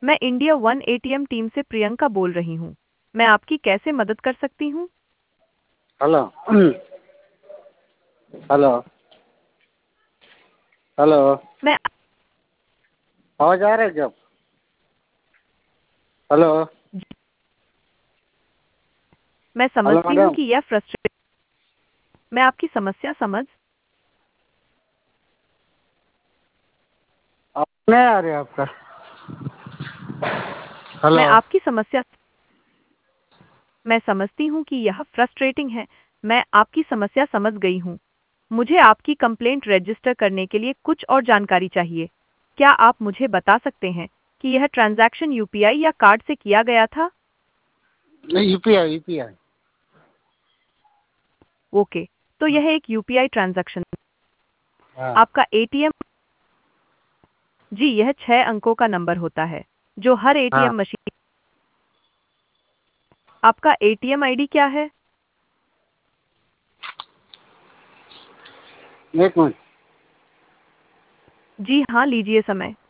मैं India one ATM team से प्रियंका बोल रही हूँ। मैं आपकी कैसे मदद कर सकती हूँ? हेलो। हेलो। हेलो। मैं आवाज आ रहा है क्या? हेलो। मैं हेलो समझती हूँ मैडम। कि यह फ्रस्ट्रेट। मैं आपकी समस्या समझ आवाज नहीं आ रही है आपका। हेलो। मैं आपकी समस्या मैं समझती हूँ कि यह फ्रस्ट्रेटिंग है। मैं आपकी समस्या समझ गई हूँ। मुझे आपकी कंप्लेंट रजिस्टर करने के लिए कुछ और जानकारी चाहिए। क्या आप मुझे बता सकते हैं कि यह ट्रांजैक्शन यूपीआई या कार्ड से किया गया था? नहीं, यूपीआई यूपीआई। ओके, तो यह एक यूपीआई ट्रांजैक्शन। हाँ। आपका एटीएम जी, यह 6 अंकों का नंबर होता है जो हर हाँ, एटीएम मशीन। आपका एटीएम आईडी क्या है? एक मिनट। जी हाँ, लीजिए समय।